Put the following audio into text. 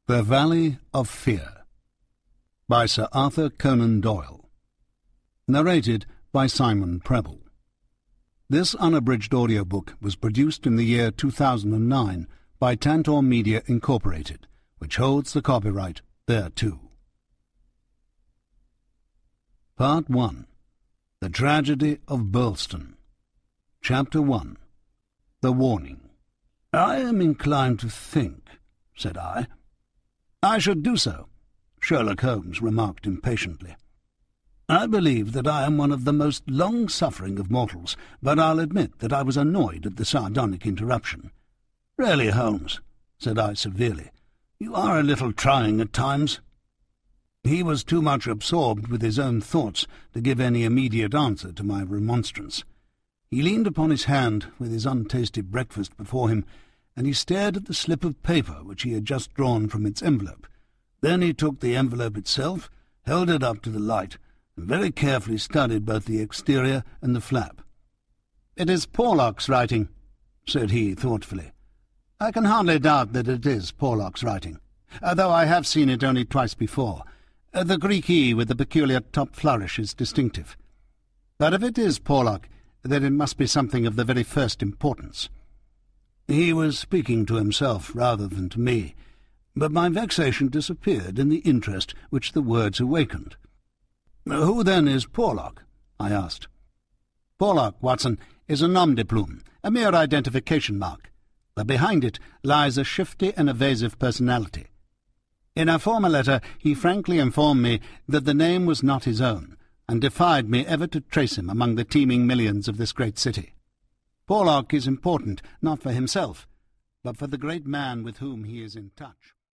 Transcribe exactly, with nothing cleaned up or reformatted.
The Valley of Fear by Sir Arthur Conan Doyle. Narrated by Simon Preble. This unabridged audiobook was produced in the year two thousand nine by Tantor Media Incorporated, which holds the copyright thereto. Part one. The Tragedy of Burleston. Chapter one. The Warning. "I am inclined to think," said I. "I should do so," Sherlock Holmes remarked impatiently. "I believe that I am one of the most long-suffering of mortals, but I'll admit that I was annoyed at the sardonic interruption. Really, Holmes," said I severely, "you are a little trying at times." He was too much absorbed with his own thoughts to give any immediate answer to my remonstrance. He leaned upon his hand with his untasted breakfast before him, and he stared at the slip of paper which he had just drawn from its envelope. Then he took the envelope itself, held it up to the light, and very carefully studied both the exterior and the flap. "It is Porlock's writing," said he thoughtfully. "I can hardly doubt that it is Porlock's writing, though I have seen it only twice before. Uh, the Greek E with the peculiar top flourish is distinctive. But if it is Porlock, then it must be something of the very first importance." He was speaking to himself rather than to me, but my vexation disappeared in the interest which the words awakened. "Who, then, is Porlock?" I asked. "Porlock, Watson, is a nom de plume, a mere identification mark, but behind it lies a shifty and evasive personality. In a former letter he frankly informed me that the name was not his own, and defied me ever to trace him among the teeming millions of this great city. Porlock is important, not for himself, but for the great man with whom he is in touch."